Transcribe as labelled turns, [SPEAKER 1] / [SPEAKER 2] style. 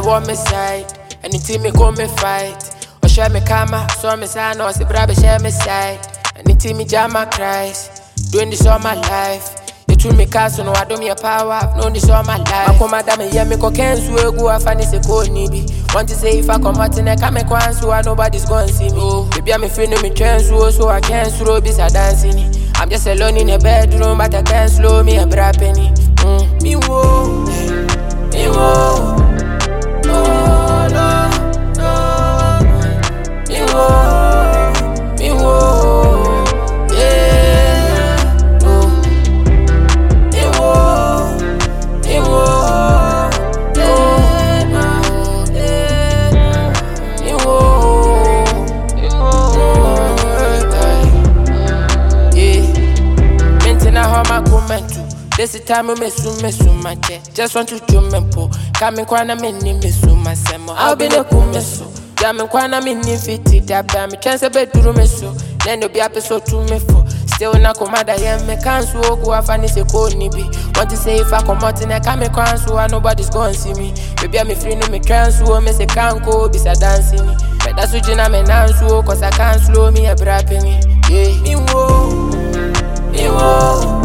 [SPEAKER 1] for me side. Anything me come me fight. Or share me karma, so me sign or say brother share me side. Anything me jam my cries. Doing this all my life. You treat me castle, no I don't me a power. I've known this all my life. I come madam yeah me ko kensu egu afani se ko nibi. Want to say if I come out in a come so nobody's gonna see me. Oh, baby I'm feeling me transu so I can't slow this I dancing. I'm just alone in a bedroom but I can't slow me a bra penny. Me wo, me wo. No, no, no. Me wo, me wo. Yeah, no. Me wo, me wo. Yeah, no. Me wo, me wo. Yeah. Maintain a home I come to. This time me my jet. Just want to do me po. Coming kwana me ni me su my semo. I'll be the kumeso. Jamming kwana me ni fiti da ba me chance be duru me so. Then no be episode to me for. Still na komada yeah me cancel go afani se ko ni bi. Want to say if I come out in a come cancel nobody's gonna see me. Baby I'm free no me cancel me say can't go bisa dancing. But that's what you na me nansu cause I can't slow me a bra penny. Yeah. Me wo.